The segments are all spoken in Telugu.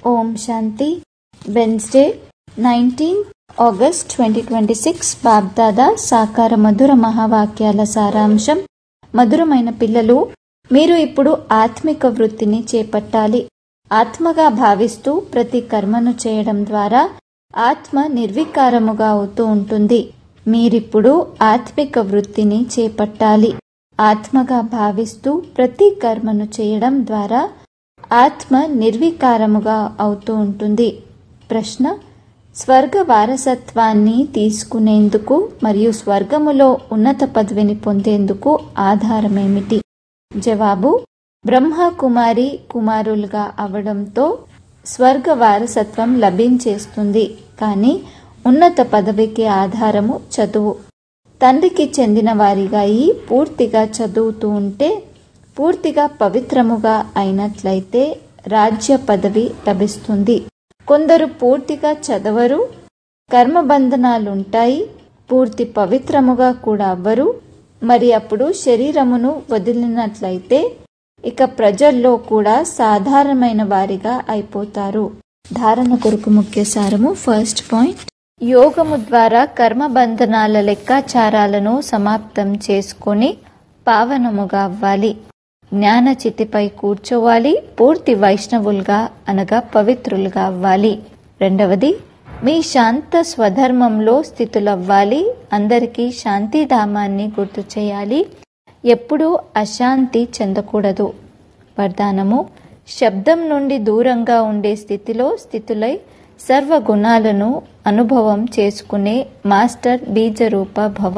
ఓం శాంతి. వెన్స్డే 19 ఆగస్ట్ 2026 బాబ్దాదా సాకార మధుర మహావాక్యాల సారాంశం. మధురమైన పిల్లలు, మీరు ఇప్పుడు ఆత్మిక వృత్తిని చేపట్టాలి. ఆత్మగా భావిస్తూ ప్రతి కర్మను చేయడం ద్వారా ఆత్మ నిర్వికారముగా అవుతూ ఉంటుంది. మీరిప్పుడు ఆత్మిక వృత్తిని చేపట్టాలి. ఆత్మగా భావిస్తూ ప్రతి కర్మను చేయడం ద్వారా ఆత్మ నిర్వికారముగా అవుతూ ఉంటుంది. ప్రశ్న: స్వర్గ వారసత్వాన్ని తీసుకునేందుకు మరియు స్వర్గములో ఉన్నత పదవిని పొందేందుకు ఆధారమేమిటి? జవాబు: బ్రహ్మ కుమారి కుమారులుగా అవడంతో స్వర్గ వారసత్వం లభించేస్తుంది. కానీ ఉన్నత పదవికి ఆధారము చదువు. తండ్రికి చెందిన వారిగా పూర్తిగా చదువుతూ ఉంటే, పూర్తిగా పవిత్రముగా అయినట్లయితే రాజ్య పదవి లభిస్తుంది. కొందరు పూర్తిగా చదవరు, కర్మబంధనాలుంటాయి, పూర్తి పవిత్రముగా కూడా అవ్వరు. మరి అప్పుడు శరీరమును వదిలినట్లయితే ఇక ప్రజల్లో కూడా సాధారణమైన వారిగా అయిపోతారు. ధారణ కొరకు ముఖ్య సారము. ఫస్ట్ పాయింట్: యోగము ద్వారా కర్మబంధనాల లెక్కాచారాలను సమాప్తం చేసుకొని పావనముగా అవ్వాలి. జ్ఞానచితిపై కూర్చోవాలి. పూర్తి వైష్ణవులుగా అనగా పవిత్రులుగా అవ్వాలి. రెండవది, మీ శాంత స్వధర్మంలో స్థితులవ్వాలి. అందరికీ శాంతిధామాన్ని గుర్తు చేయాలి. ఎప్పుడూ అశాంతి చెందకూడదు. వరదానము: శబ్దం నుండి దూరంగా ఉండే స్థితిలో స్థితులై సర్వగుణాలను అనుభవం చేసుకునే మాస్టర్ బీజరూప భవ.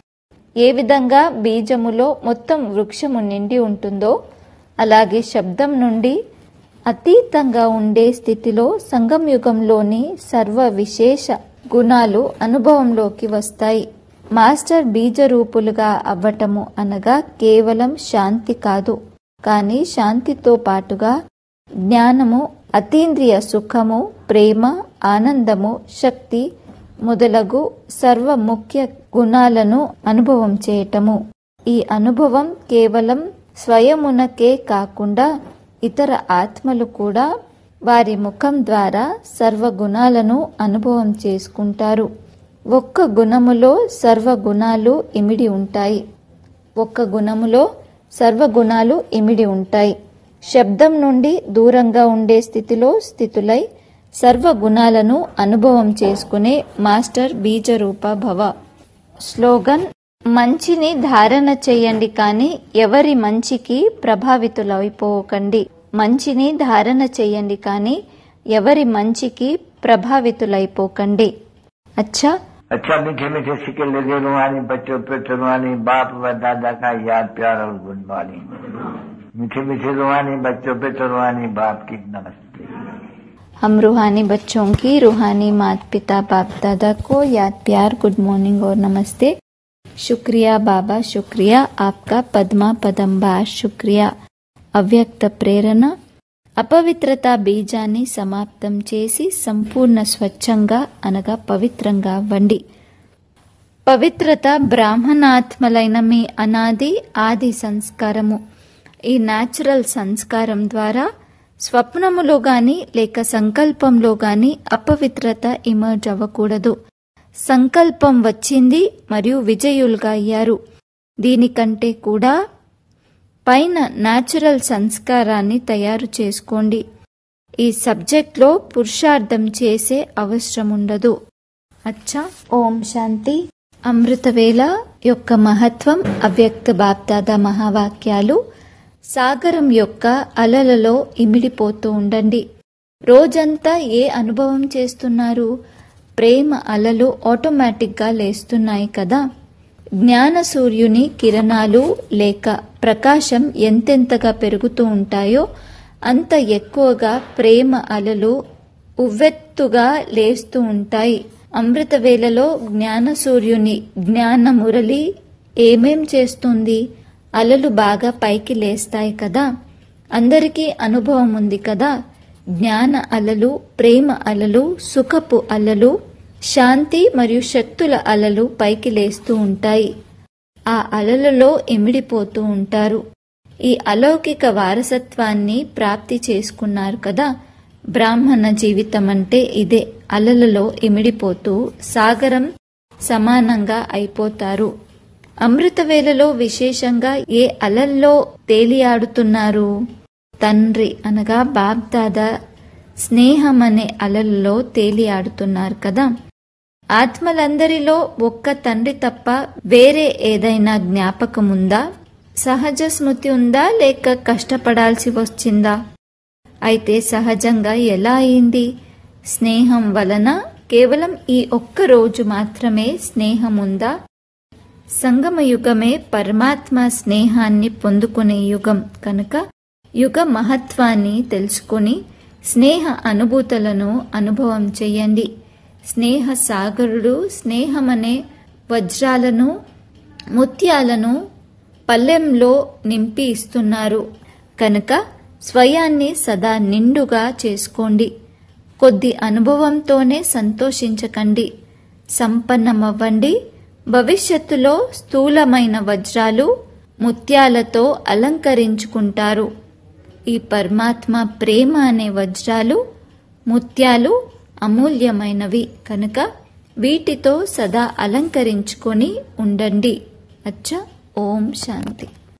ఏ విధంగా బీజములో మొత్తం వృక్షము నిండి ఉంటుందో అలాగే శబ్దం నుండి అతీతంగా ఉండే స్థితిలో సంగమయుగంలోని సర్వ విశేష గుణాలు అనుభవంలోకి వస్తాయి. మాస్టర్ బీజరూపులుగా అవ్వటము అనగా కేవలం శాంతి కాదు, కానీ శాంతితో పాటుగా జ్ఞానము, అతీంద్రియ సుఖము, ప్రేమ, ఆనందము, శక్తి మొదలగు సర్వ ముఖ్య గుణాలను అనుభవం చేయటము. ఈ అనుభవం కేవలం స్వయమునకే కాకుండా ఇతర ఆత్మలు కూడా వారి ముఖం ద్వారా సర్వగుణాలను అనుభవం చేసుకుంటారు. ఒక్క గుణములో సర్వగుణాలు ఇమిడి ఉంటాయి. ఒక్క గుణములో సర్వగుణాలు ఇమిడి ఉంటాయి. శబ్దం నుండి దూరంగా ఉండే స్థితిలో స్థితులై సర్వగుణాలను అనుభవం చేసుకునే మాస్టర్ బీజరూప భవ. స్లోగన్: మంచిని ధారణ చేయండి, కానీ ఎవరి మంచికి ప్రభావితులైపోకండి. మంచిని ధారణ చేయండి, కానీ ఎవరి మంచికి ప్రభావితులైపోకండి. अच्छा मीठे मीठे सिक्के लगे रूहानी बच्चों पे रूहानी बाप व दादा का याद प्यार और गुड मॉर्निंग। मीठे मीठे रूहानी बच्चों पे रूहानी बाप की नमस्ते। हम रूहानी बच्चों की रूहानी माता पिता बाप दादा को याद प्यार गुड मॉर्निंग और नमस्ते। शुक्रिया बाबा, शुक्रिया आपका पद्मा पदंबार, शुक्रिया. అవ్యక్త ప్రేరణ: అపవిత్రత బీజాన్ని సమాప్తం చేసి సంపూర్ణ స్వచ్ఛంగా అనగా పవిత్రంగా అవ్వండి. పవిత్రత బ్రాహ్మణాత్మలైన మీ అనాది ఆది సంస్కారము. ఈ న్యాచురల్ సంస్కారం ద్వారా స్వప్నములో గాని లేక సంకల్పంలో గాని అపవిత్రత ఇమర్జ్ అవ్వకూడదు. సంకల్పం వచ్చింది మరియు విజయులుగా అయ్యారు. దీనికంటే కూడా పైన న్యాచురల్ సంస్కారాన్ని తయారు చేసుకోండి. ఈ సబ్జెక్ట్లో పురుషార్థం చేసే అవసరం ఉండదు. అచ్చా. ఓం శాంతి. అమృతవేళ యొక్క మహత్వం. అవ్యక్త బాప్దాదా మహావాక్యాలు. సాగరం యొక్క అలలలో ఇమిడిపోతూ ఉండండి. రోజంతా ఏ అనుభవం చేస్తున్నారు? ప్రేమ అలలు ఆటోమేటిక్గా లేస్తున్నాయి కదా. జ్ఞాన సూర్యుని కిరణాలు లేక ప్రకాశం ఎంతెంతగా పెరుగుతూ ఉంటాయో అంత ఎక్కువగా ప్రేమ అలలు ఉవ్వెత్తుగా లేస్తూ ఉంటాయి. అమృత వేళలో జ్ఞాన సూర్యుని జ్ఞాన మురళి ఏమేం చేస్తుంది? అలలు బాగా పైకి లేస్తాయి కదా. అందరికీ అనుభవం ఉంది కదా. జ్ఞాన అలలు, ప్రేమ అలలు, సుఖపు అలలు, శాంతి మరియు శక్తుల అలలు పైకి లేస్తూ ఉంటాయి. ఆ అలలలో ఇమిడిపోతూ ఉంటారు. ఈ అలౌకిక వారసత్వాన్ని ప్రాప్తి చేసుకున్నారు కదా. బ్రాహ్మణ జీవితం అంటే ఇదే. అలలలో ఇమిడిపోతూ సాగరం సమానంగా అయిపోతారు. అమృతవేళలో విశేషంగా ఏ అలల్లో తేలియాడుతున్నారు? తండ్రి అనగా బాప్దాదా స్నేహం అనే అలల్లో తేలియాడుతున్నారు కదా. ఆత్మలందరిలో ఒక్క తండ్రి తప్ప వేరే ఏదైనా జ్ఞాపకం ఉందా? సహజ స్మృతి ఉందా, లేక కష్టపడాల్సి వచ్చిందా? అయితే సహజంగా ఎలా అయింది? స్నేహం వలన. కేవలం ఈ ఒక్క రోజు మాత్రమే స్నేహం ఉందా? సంగమ యుగమే పరమాత్మ స్నేహాన్ని పొందుకునే యుగం కనుక యుగ మహత్వాన్ని తెలుసుకుని స్నేహ అనుభూతులను అనుభవం చెయ్యండి. స్నేహ సాగరుడు స్నేహమనే వజ్రాలను ముత్యాలను పల్లెంలో నింపి ఇస్తున్నారు కనుక స్వయాన్ని సదా నిండుగా చేసుకోండి. కొద్ది అనుభవంతోనే సంతోషించకండి. సంపన్నమవ్వండి. భవిష్యత్తులో స్థూలమైన వజ్రాలు ముత్యాలతో అలంకరించుకుంటారు. ఈ పరమాత్మ ప్రేమ అనే వజ్రాలు ముత్యాలు అమూల్యమైనవి కనుక వీటితో సదా అలంకరించుకొని ఉండండి. అచ్చా. ఓం శాంతి.